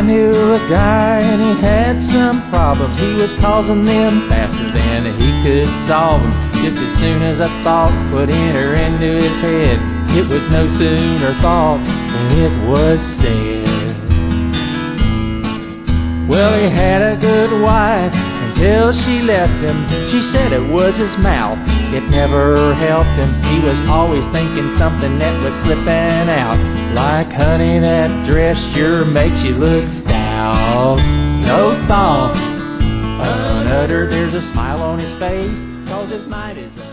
knew a guy and he had some problems. He was causing them faster than he could solve them. Just as soon as a thought would enter into his head, it was no sooner thought than it was said. Well, he had a good wife until she left him. She said it was his mouth, it never helped him. He was always thinking something that was slipping out, like, honey, that dress sure makes you look stout. No thought unuttered, there's a smile on his face, 'cause his mind is